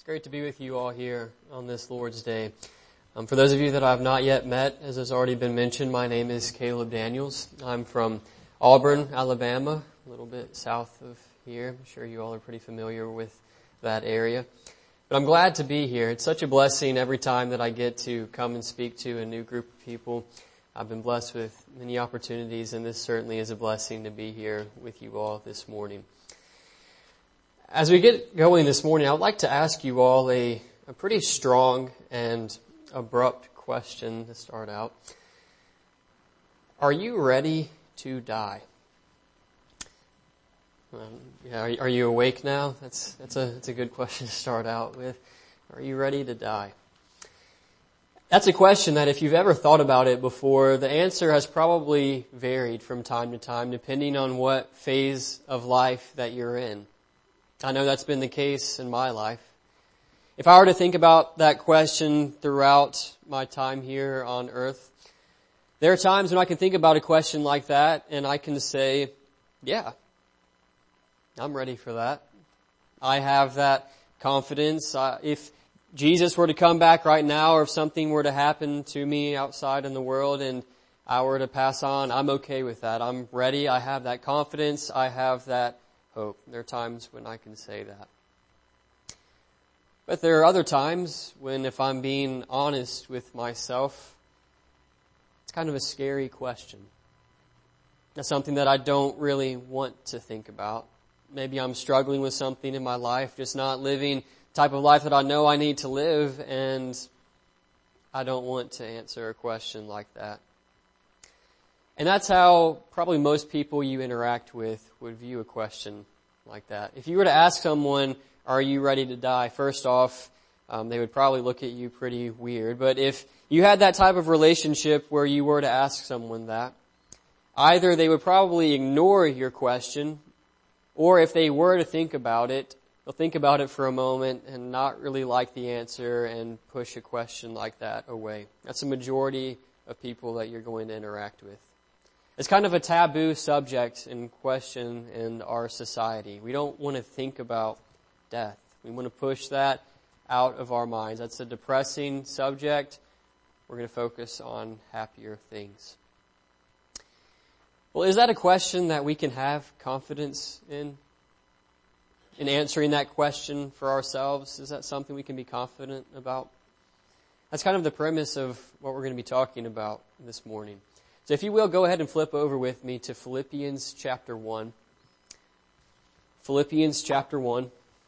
It's great to be with you all here on this Lord's Day. For those of you that I have not yet met, as has already been mentioned, my name is Caleb Daniels. I'm from Auburn, Alabama, a little bit south of here. I'm sure you all are pretty familiar with that area. But I'm glad to be here. It's such a blessing every time that I get to come and speak to a new group of people. I've been blessed with many opportunities, and this certainly is a blessing to be here with you all this morning. As we get going this morning, I would like to ask you all a pretty strong and abrupt question to start out. Are you ready to die? Are you awake now? That's a good question to start out with. Are you ready to die? That's a question that if you've ever thought about it before, the answer has probably varied from time to time depending on what phase of life that you're in. I know that's been the case in my life. If I were to think about that question throughout my time here on earth, there are times when I can think about a question like that and I can say, yeah, I'm ready for that. I have that confidence. If Jesus were to come back right now, or if something were to happen to me outside in the world and I were to pass on, I'm okay with that. I'm ready. I have that confidence. I have that hope. There are times when I can say that. But there are other times when, if I'm being honest with myself, it's kind of a scary question. That's something that I don't really want to think about. Maybe I'm struggling with something in my life, just not living the type of life that I know I need to live, and I don't want to answer a question like that. And that's how probably most people you interact with would view a question like that. If you were to ask someone, are you ready to die? First off, they would probably look at you pretty weird. But if you had that type of relationship where you were to ask someone that, either they would probably ignore your question, or if they were to think about it, they'll think about it for a moment and not really like the answer and push a question like that away. That's the majority of people that you're going to interact with. It's kind of a taboo subject in question in our society. We don't want to think about death. We want to push that out of our minds. That's a depressing subject. We're going to focus on happier things. Well, is that a question that we can have confidence in answering that question for ourselves? Is that something we can be confident about? That's kind of the premise of what we're going to be talking about this morning. So if you will, go ahead and flip over with me to Philippians chapter 1. Philippians chapter 1.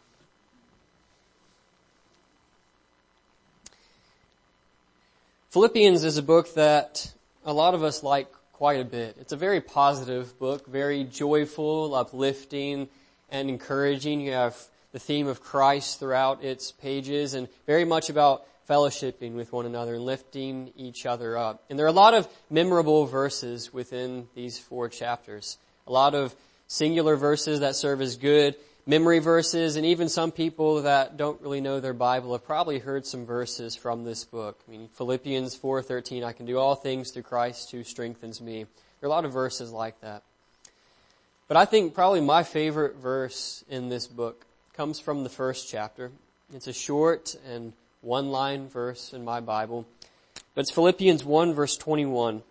Philippians is a book that a lot of us like quite a bit. It's a very positive book, very joyful, uplifting, and encouraging. You have the theme of Christ throughout its pages and very much about fellowshipping with one another and lifting each other up. And there are a lot of memorable verses within these 4 chapters. A lot of singular verses that serve as good memory verses, and even some people that don't really know their Bible have probably heard some verses from this book. I mean, Philippians 4:13, I can do all things through Christ who strengthens me. There are a lot of verses like that. But I think probably my favorite verse in this book comes from the first chapter. It's a short and one-line verse in my Bible. But it's Philippians 1 verse 21.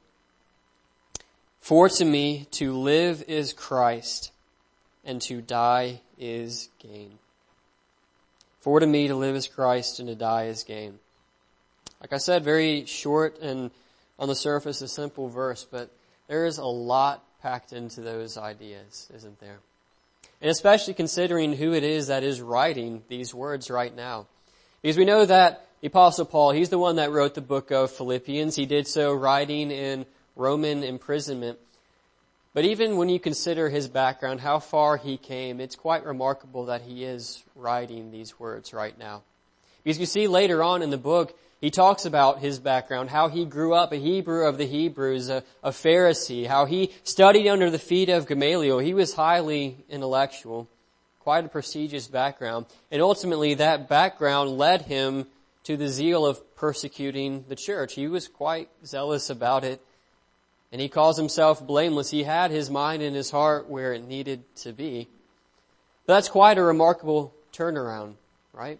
For to me to live is Christ, and to die is gain. For to me to live is Christ, and to die is gain. Like I said, very short and on the surface a simple verse, but there is a lot packed into those ideas, isn't there? And especially considering who it is that is writing these words right now. Because we know that the Apostle Paul, he's the one that wrote the book of Philippians. He did so writing in Roman imprisonment. But even when you consider his background, how far he came, it's quite remarkable that he is writing these words right now. Because you see later on in the book, he talks about his background, how he grew up a Hebrew of the Hebrews, a Pharisee, how he studied under the feet of Gamaliel. He was highly intellectual, quite a prestigious background. And ultimately that background led him to the zeal of persecuting the church. He was quite zealous about it. And he calls himself blameless. He had his mind and his heart where it needed to be. But that's quite a remarkable turnaround, right?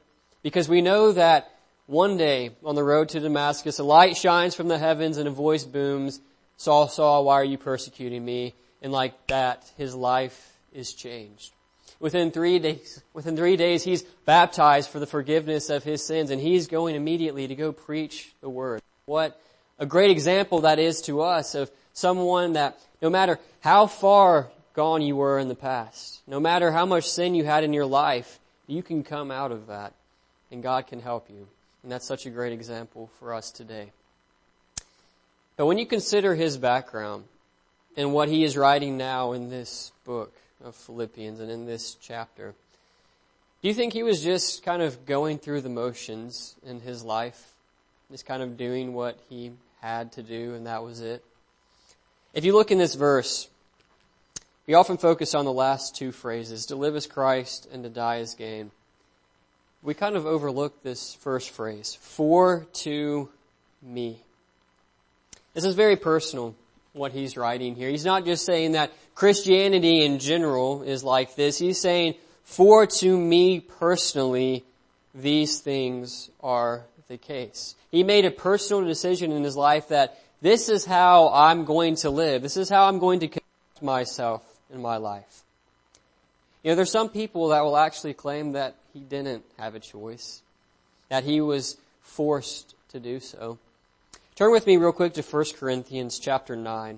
Because we know that one day on the road to Damascus, a light shines from the heavens and a voice booms, Saul, Saul, why are you persecuting me? And like that, his life is changed. Within 3 days, he's baptized for the forgiveness of his sins, and he's going immediately to go preach the word. What a great example that is to us of someone that no matter how far gone you were in the past, no matter how much sin you had in your life, you can come out of that, and God can help you. And that's such a great example for us today. But when you consider his background and what he is writing now in this book of Philippians and in this chapter, do you think he was just kind of going through the motions in his life, just kind of doing what he had to do and that was it? If you look in this verse, we often focus on the last two phrases, to live as Christ and to die as gain. We kind of overlook this first phrase, for to me. This is very personal, what he's writing here. He's not just saying that Christianity in general is like this. He's saying, for to me personally, these things are the case. He made a personal decision in his life that this is how I'm going to live. This is how I'm going to conduct myself in my life. You know, there's some people that will actually claim that he didn't have a choice, that he was forced to do so. Turn with me real quick to 1 Corinthians chapter 9.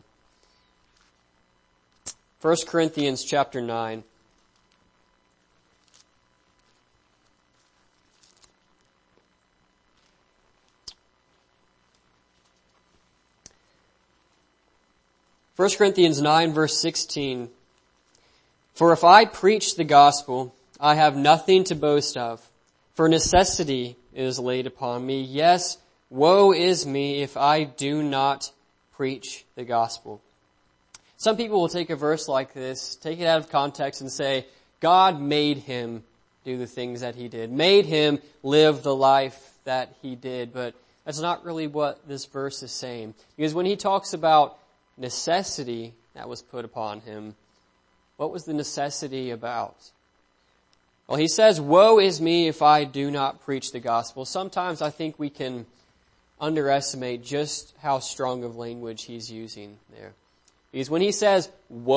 1 Corinthians chapter 9. First Corinthians 9 verse 16. For if I preach the gospel, I have nothing to boast of, for necessity is laid upon me. Yes, woe is me if I do not preach the gospel. Some people will take a verse like this, take it out of context and say, God made him do the things that he did, made him live the life that he did. But that's not really what this verse is saying. Because when he talks about necessity that was put upon him, what was the necessity about? Well, he says, woe is me if I do not preach the gospel. Sometimes I think we can underestimate just how strong of language he's using there. Because when he says,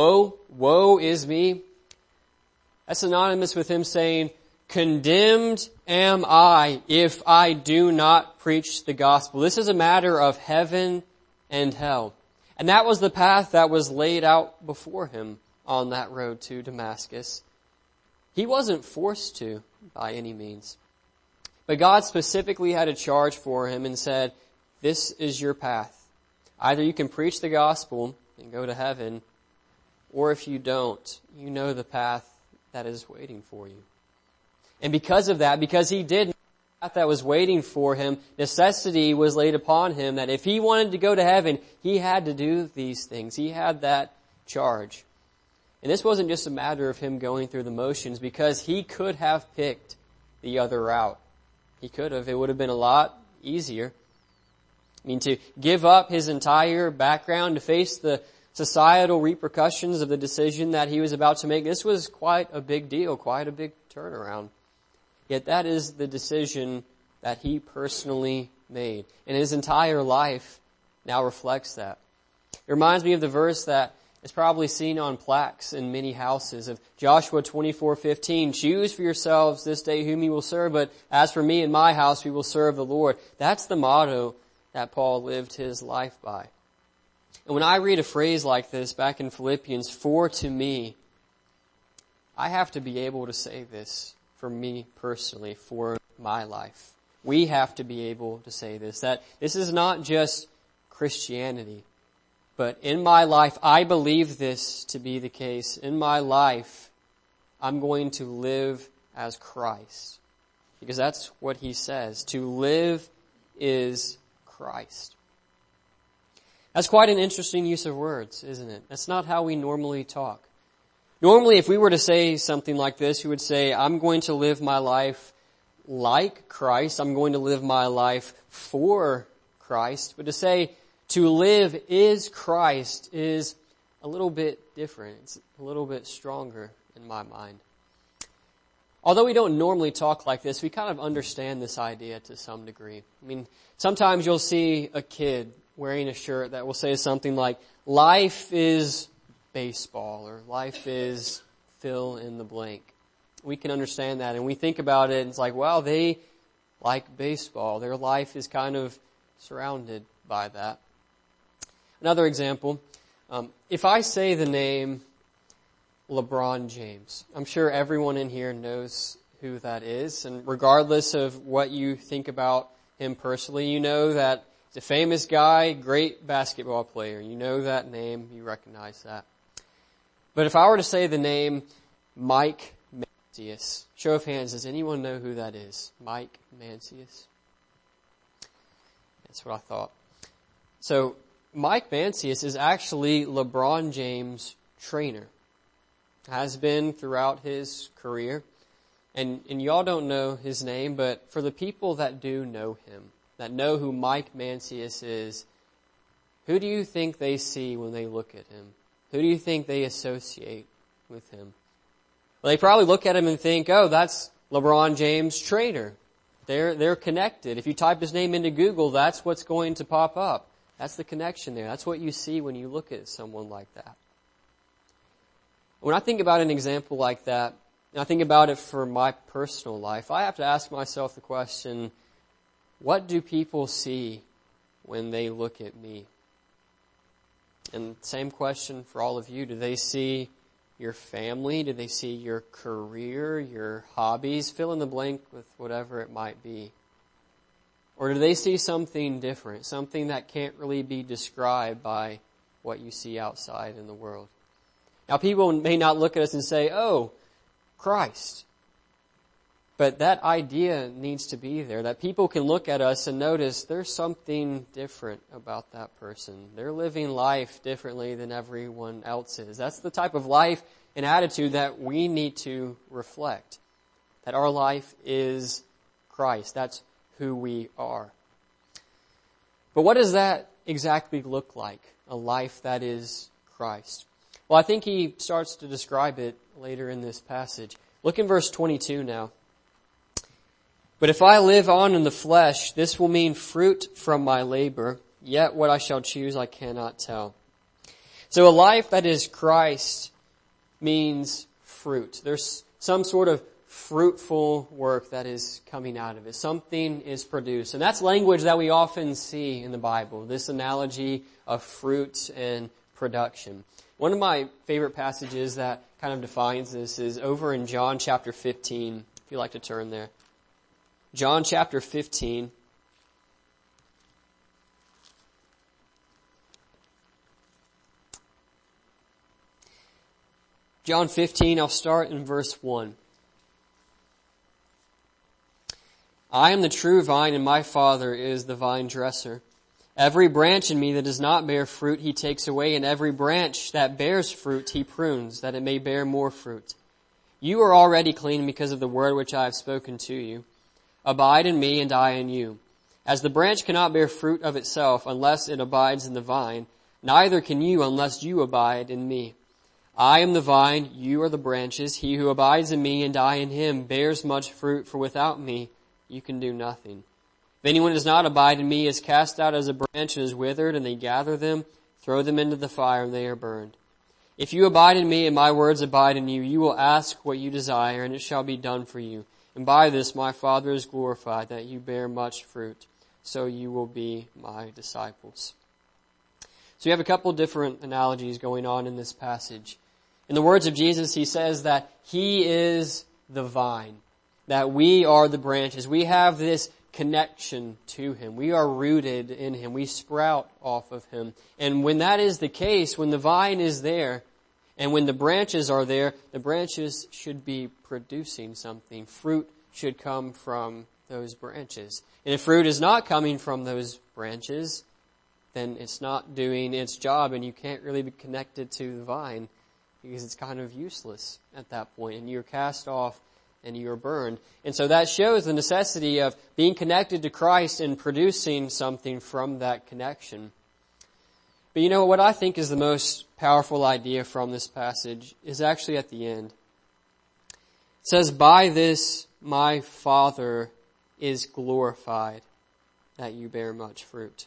woe is me, that's synonymous with him saying, condemned am I if I do not preach the gospel. This is a matter of heaven and hell. And that was the path that was laid out before him on that road to Damascus. He wasn't forced to by any means. But God specifically had a charge for him and said, this is your path. Either you can preach the gospel and go to heaven, or if you don't, you know the path that is waiting for you. And because of that, because he did know the path that was waiting for him, necessity was laid upon him that if he wanted to go to heaven, he had to do these things. He had that charge. And this wasn't just a matter of him going through the motions, because he could have picked the other route. He could have. It would have been a lot easier. I mean, to give up his entire background, to face the societal repercussions of the decision that he was about to make, this was quite a big deal, quite a big turnaround. Yet that is the decision that he personally made. And his entire life now reflects that. It reminds me of the verse that is probably seen on plaques in many houses of Joshua 24:15. Choose for yourselves this day whom you will serve, but as for me and my house, we will serve the Lord. That's the motto that Paul lived his life by. And when I read a phrase like this back in Philippians, for to me, I have to be able to say this for me personally, for my life. We have to be able to say this, that this is not just Christianity. But in my life, I believe this to be the case. In my life, I'm going to live as Christ. Because that's what he says. To live is Christ. That's quite an interesting use of words, isn't it? That's not how we normally talk. Normally, if we were to say something like this, we would say, I'm going to live my life like Christ. I'm going to live my life for Christ. But to say, to live is Christ is a little bit different. It's a little bit stronger in my mind. although we don't normally talk like this, we kind of understand this idea to some degree. I mean, sometimes you'll see a kid wearing a shirt that will say something like, life is baseball, or life is fill in the blank. We can understand that, and we think about it, and it's like, well, they like baseball. Their life is kind of surrounded by that. Another example, if I say the name LeBron James, I'm sure everyone in here knows who that is, and regardless of what you think about him personally, you know that he's a famous guy, great basketball player. You know that name, you recognize that. But if I were to say the name Mike Mancius, show of hands, does anyone know who that is? Mike Mancius? That's what I thought. So, Mike Mancius is actually LeBron James' trainer. Has been throughout his career. And y'all don't know his name, but for the people that do know him, that know who Mike Mancius is, who do you think they see when they look at him? Who do you think they associate with him? Well, they probably look at him and think, oh, that's LeBron James' trainer. They're connected. If you type his name into Google, that's what's going to pop up. That's the connection there. That's what you see when you look at someone like that. When I think about an example like that, and I think about it for my personal life, I have to ask myself the question, what do people see when they look at me? And same question for all of you. Do they see your family? Do they see your career, your hobbies? Fill in the blank with whatever it might be. Or do they see something different, something that can't really be described by what you see outside in the world? Now, people may not look at us and say, oh, Christ. But that idea needs to be there, that people can look at us and notice there's something different about that person. They're living life differently than everyone else is. That's the type of life and attitude that we need to reflect. That our life is Christ. That's who we are. But what does that exactly look like? A life that is Christ. Well, I think he starts to describe it later in this passage. Look in verse 22 now. But if I live on in the flesh, this will mean fruit from my labor, yet what I shall choose I cannot tell. So a life that is Christ means fruit. There's some sort of fruitful work that is coming out of it. Something is produced. And that's language that we often see in the Bible, this analogy of fruit and production. One of my favorite passages that kind of defines this is over in John chapter 15, if you'd like to turn there. John chapter 15. John 15, I'll start in verse 1. I am the true vine, and my Father is the vine dresser. Every branch in me that does not bear fruit, he takes away, and every branch that bears fruit, he prunes, that it may bear more fruit. You are already clean because of the word which I have spoken to you. Abide in me, and I in you. As the branch cannot bear fruit of itself unless it abides in the vine, neither can you unless you abide in me. I am the vine, you are the branches. He who abides in me and I in him bears much fruit, for without me you can do nothing. If anyone does not abide in me is cast out as a branch and is withered, and they gather them, throw them into the fire, and they are burned. If you abide in me and my words abide in you, you will ask what you desire, and it shall be done for you. And by this my Father is glorified, that you bear much fruit, so you will be my disciples. So you have a couple different analogies going on in this passage. In the words of Jesus, he says that he is the vine, that we are the branches. We have this connection to him. We are rooted in him. We sprout off of him. And when that is the case, when the vine is there, and when the branches are there, the branches should be producing something. Fruit should come from those branches. And if fruit is not coming from those branches, then it's not doing its job, and you can't really be connected to the vine because it's kind of useless at that point, and you're cast off and you're burned. And so that shows the necessity of being connected to Christ and producing something from that connection. But you know what I think is the most powerful idea from this passage is actually at the end. It It says, by this my Father is glorified, that you bear much fruit.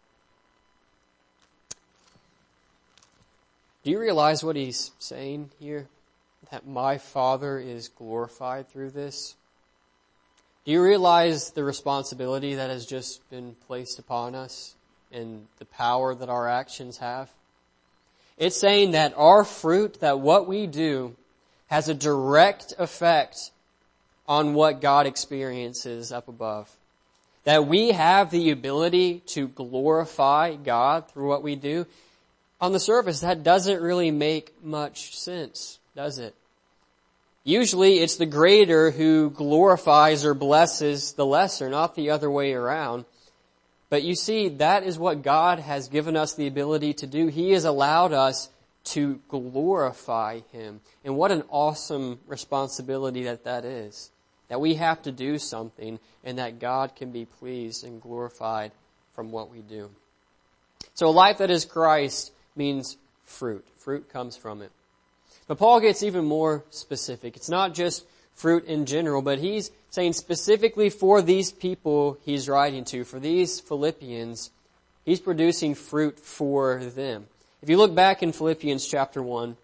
Do you realize what he's saying here? That my Father is glorified through this? Do you realize the responsibility that has just been placed upon us and the power that our actions have? It's saying that our fruit, that what we do, has a direct effect on what God experiences up above. That we have the ability to glorify God through what we do. On the surface, that doesn't really make much sense, does it? Usually it's the greater who glorifies or blesses the lesser, not the other way around. But you see, that is what God has given us the ability to do. He has allowed us to glorify Him. And what an awesome responsibility that is. That we have to do something and that God can be pleased and glorified from what we do. So a life that is Christ means fruit. Fruit comes from it. But Paul gets even more specific. It's not just fruit in general, but he's saying specifically for these people he's writing to, for these Philippians, he's producing fruit for them. If you look back in Philippians chapter 1,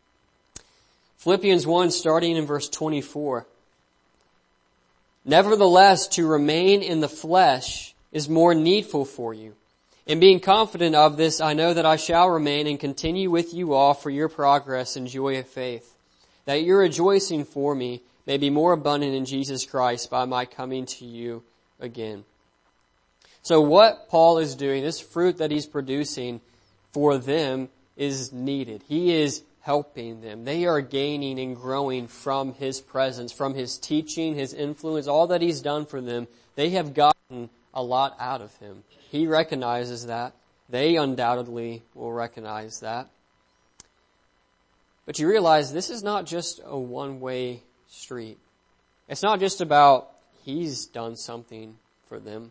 Philippians 1 starting in verse 24, nevertheless, to remain in the flesh is more needful for you. And being confident of this, I know that I shall remain and continue with you all for your progress and joy of faith, that your rejoicing for me may be more abundant in Jesus Christ by my coming to you again. So what Paul is doing, this fruit that he's producing for them is needed. He is helping them. They are gaining and growing from his presence, from his teaching, his influence, all that he's done for them. They have gotten a lot out of him. He recognizes that. They undoubtedly will recognize that. But you realize this is not just a one-way street. It's not just about he's done something for them.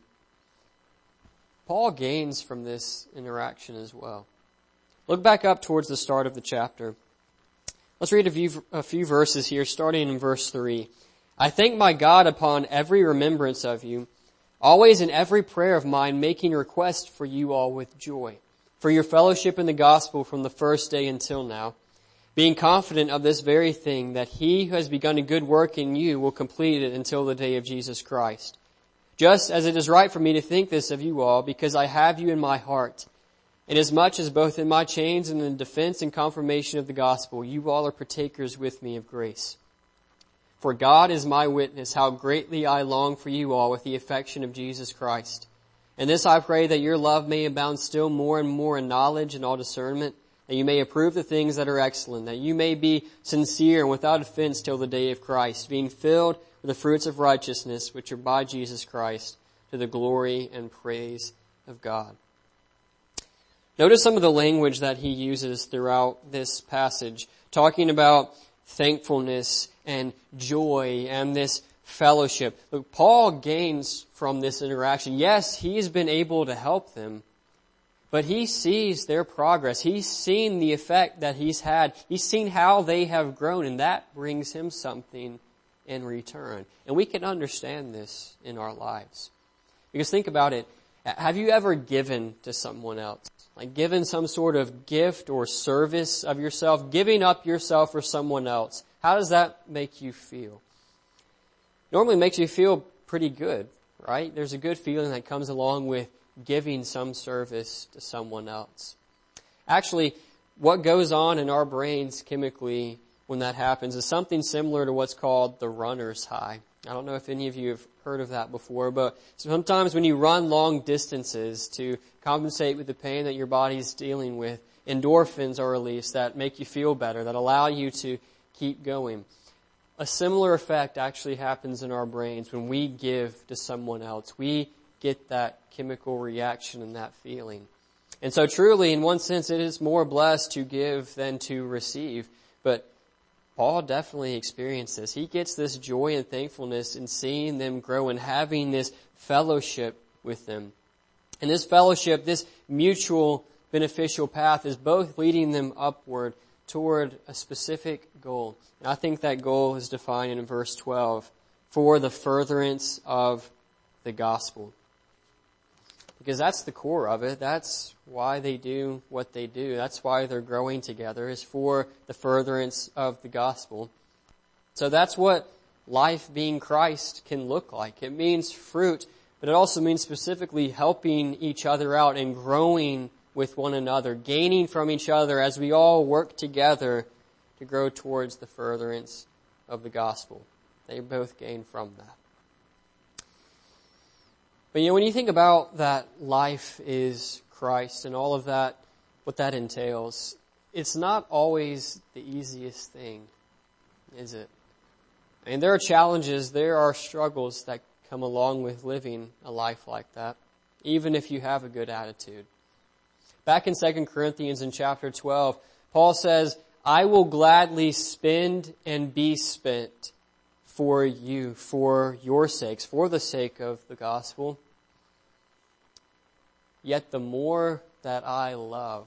Paul gains from this interaction as well. Look back up towards the start of the chapter. Let's read a few verses here, starting in verse 3. I thank my God upon every remembrance of you, always in every prayer of mine, making request for you all with joy, for your fellowship in the gospel from the first day until now, being confident of this very thing, that he who has begun a good work in you will complete it until the day of Jesus Christ. Just as it is right for me to think this of you all, because I have you in my heart, inasmuch as both in my chains and in defense and confirmation of the gospel, you all are partakers with me of grace. For God is my witness, how greatly I long for you all with the affection of Jesus Christ. And this I pray, that your love may abound still more and more in knowledge and all discernment, that you may approve the things that are excellent, that you may be sincere and without offense till the day of Christ, being filled with the fruits of righteousness, which are by Jesus Christ, to the glory and praise of God. Notice some of the language that he uses throughout this passage, talking about thankfulness and joy and this fellowship. Look, Paul gains from this interaction. Yes, he's been able to help them, but he sees their progress. He's seen the effect that he's had. He's seen how they have grown, and that brings him something in return. And we can understand this in our lives. Because think about it. Have you ever given to someone else? Like given some sort of gift or service of yourself, giving up yourself for someone else. How does that make you feel? Normally it makes you feel pretty good, right? There's a good feeling that comes along with giving some service to someone else. Actually, what goes on in our brains chemically when that happens is something similar to what's called the runner's high. I don't know if any of you have heard of that before, but sometimes when you run long distances to compensate with the pain that your body's dealing with, endorphins are released that make you feel better, that allow you to keep going. A similar effect actually happens in our brains when we give to someone else. We get that chemical reaction and that feeling. And so truly, in one sense, it is more blessed to give than to receive. But Paul definitely experienced this. He gets this joy and thankfulness in seeing them grow and having this fellowship with them. And this fellowship, this mutual beneficial path is both leading them upward toward a specific goal. And I think that goal is defined in verse 12, for the furtherance of the gospel. Because that's the core of it. That's why they do what they do. That's why they're growing together, is for the furtherance of the gospel. So that's what life being Christ can look like. It means fruit, but it also means specifically helping each other out and growing with one another, gaining from each other as we all work together to grow towards the furtherance of the gospel. They both gain from that. But when you think about that life is Christ and all of that, what that entails, it's not always the easiest thing, is it? And there are challenges, there are struggles that come along with living a life like that, even if you have a good attitude. Back in 2 Corinthians in chapter 12, Paul says, I will gladly spend and be spent for you, for your sakes, for the sake of the gospel. Yet the more that I love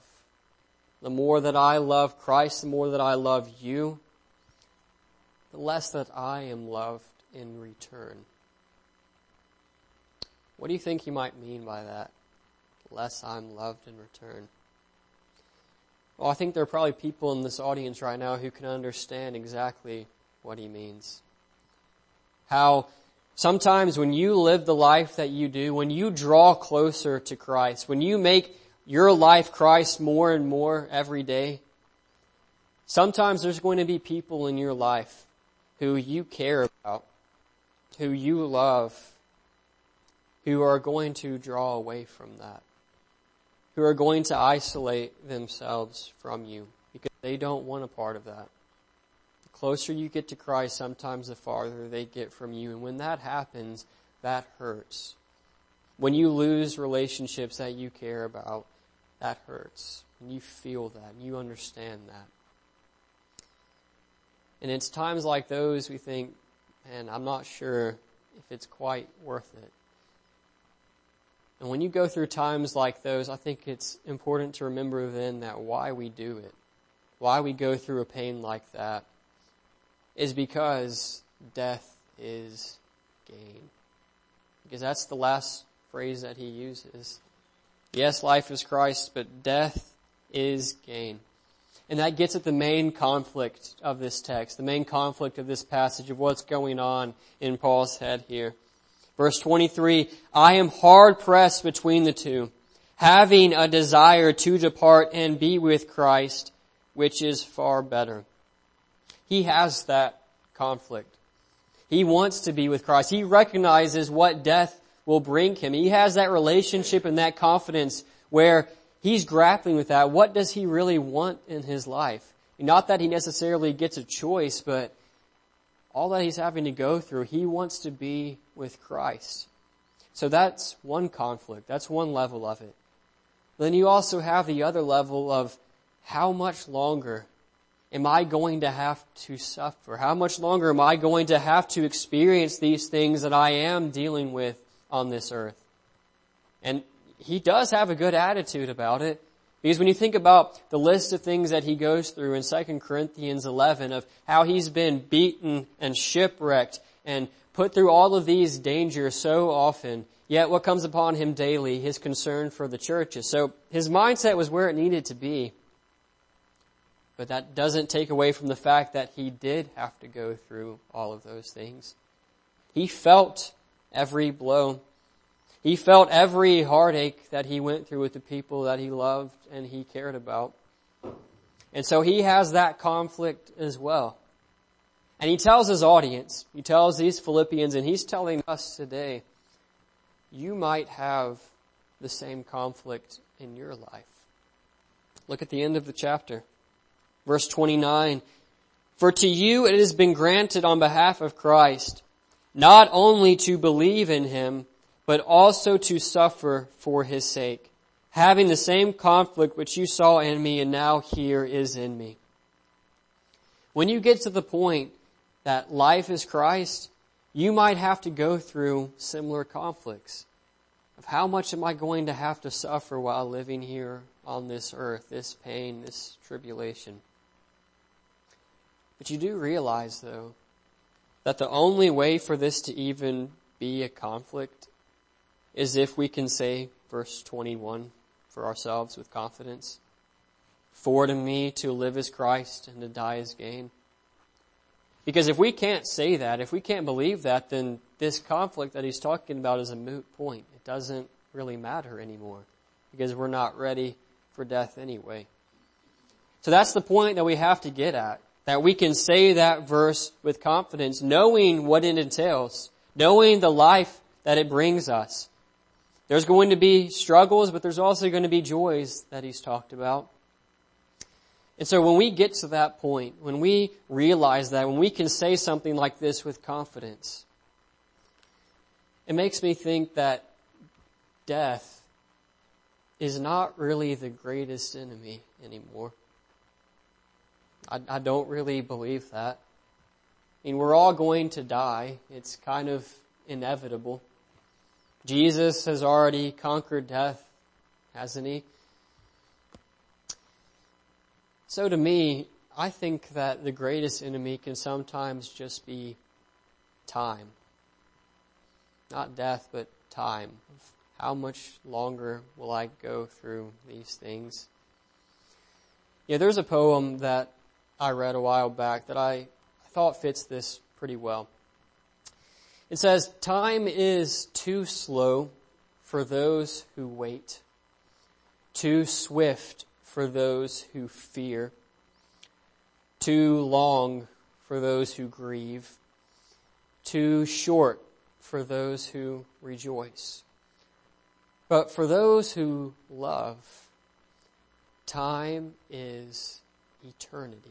Christ, the more that I love you, the less that I am loved in return. What do you think he might mean by that? Less I'm loved in return. Well, I think there are probably people in this audience right now who can understand exactly what he means. How sometimes when you live the life that you do, when you draw closer to Christ, when you make your life Christ more and more every day, sometimes there's going to be people in your life who you care about, who you love, who are going to draw away from that, who are going to isolate themselves from you because they don't want a part of that. The closer you get to Christ, sometimes the farther they get from you. And when that happens, that hurts. When you lose relationships that you care about, that hurts. And you feel that, and you understand that. And it's times like those we think, man, I'm not sure if it's quite worth it. And when you go through times like those, I think it's important to remember then that why we do it, why we go through a pain like that, is because death is gain. Because that's the last phrase that he uses. Yes, life is Christ, but death is gain. And that gets at the main conflict of this text, the main conflict of this passage, of what's going on in Paul's head here. Verse 23, I am hard pressed between the two, having a desire to depart and be with Christ, which is far better. He has that conflict. He wants to be with Christ. He recognizes what death will bring him. He has that relationship and that confidence where he's grappling with that. What does he really want in his life? Not that he necessarily gets a choice, but all that he's having to go through, he wants to be with Christ. So that's one conflict. That's one level of it. Then you also have the other level of how much longer am I going to have to suffer? How much longer am I going to have to experience these things that I am dealing with on this earth? And he does have a good attitude about it. Because when you think about the list of things that he goes through in 2 Corinthians 11 of how he's been beaten and shipwrecked and put through all of these dangers so often, yet what comes upon him daily, his concern for the churches. So his mindset was where it needed to be. But that doesn't take away from the fact that he did have to go through all of those things. He felt every blow. He felt every heartache that he went through with the people that he loved and he cared about. And so he has that conflict as well. And he tells his audience, he tells these Philippians, and he's telling us today, you might have the same conflict in your life. Look at the end of the chapter. Verse 29, for to you it has been granted on behalf of Christ, not only to believe in him, but also to suffer for his sake, having the same conflict which you saw in me and now here is in me. When you get to the point that life is Christ, you might have to go through similar conflicts of how much am I going to have to suffer while living here on this earth, this pain, this tribulation. But you do realize, though, that the only way for this to even be a conflict is if we can say verse 21 for ourselves with confidence. For to me to live is Christ and to die is gain. Because if we can't say that, if we can't believe that, then this conflict that he's talking about is a moot point. It doesn't really matter anymore because we're not ready for death anyway. So that's the point that we have to get at, that we can say that verse with confidence, knowing what it entails, knowing the life that it brings us. There's going to be struggles, but there's also going to be joys that he's talked about. And so when we get to that point, when we realize that, when we can say something like this with confidence, it makes me think that death is not really the greatest enemy anymore. I don't really believe that. I mean, we're all going to die. It's kind of inevitable. Jesus has already conquered death, hasn't he? So to me, I think that the greatest enemy can sometimes just be time. Not death, but time. How much longer will I go through these things? Yeah, there's a poem that I read a while back that I thought fits this pretty well. It says, "Time is too slow for those who wait, too swift for those who fear, too long for those who grieve, too short for those who rejoice. But for those who love, time is eternity."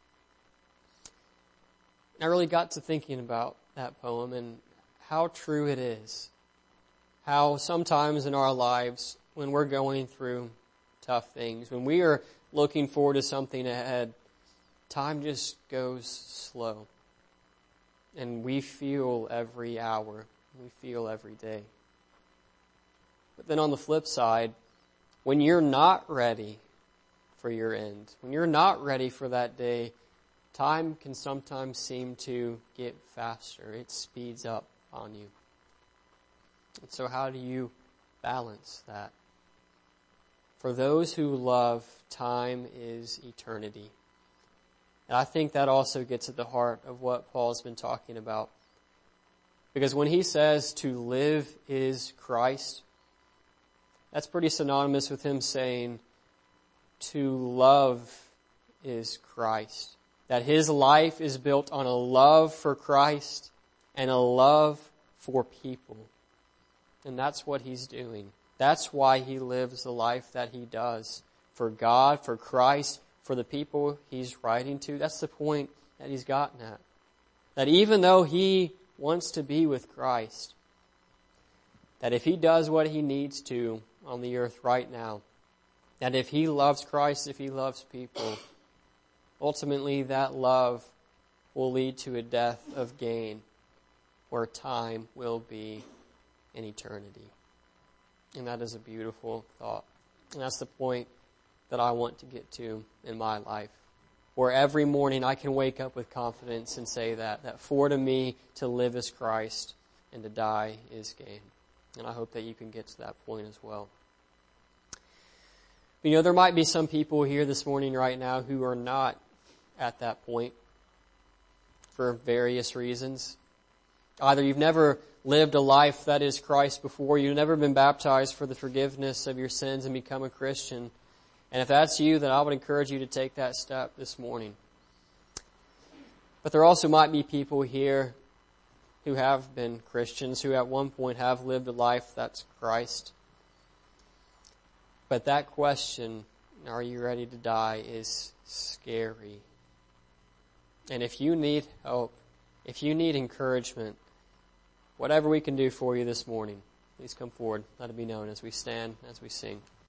I really got to thinking about that poem and how true it is. How sometimes in our lives, when we're going through tough things, when we are looking forward to something ahead, time just goes slow. And we feel every hour. We feel every day. But then on the flip side, when you're not ready for your end, when you're not ready for that day, time can sometimes seem to get faster. It speeds up on you. And so how do you balance that? For those who love, time is eternity. And I think that also gets at the heart of what Paul's been talking about. Because when he says to live is Christ, that's pretty synonymous with him saying to love is Christ. That his life is built on a love for Christ and a love for people. And that's what he's doing. That's why he lives the life that he does. For God, for Christ, for the people he's writing to. That's the point that he's gotten at. That even though he wants to be with Christ, that if he does what he needs to on the earth right now, that if he loves Christ, if he loves people, ultimately that love will lead to a death of gain where time will be an eternity. And that is a beautiful thought. And that's the point that I want to get to in my life. Where every morning I can wake up with confidence and say that for to me to live is Christ and to die is gain. And I hope that you can get to that point as well. You know, there might be some people here this morning right now who are not at that point for various reasons. Either you've never lived a life that is Christ before, you've never been baptized for the forgiveness of your sins and become a Christian. And if that's you, then I would encourage you to take that step this morning. But there also might be people here who have been Christians, who at one point have lived a life that's Christ. But that question, are you ready to die, is scary. And if you need help, if you need encouragement, whatever we can do for you this morning, please come forward. Let it be known as we stand, as we sing.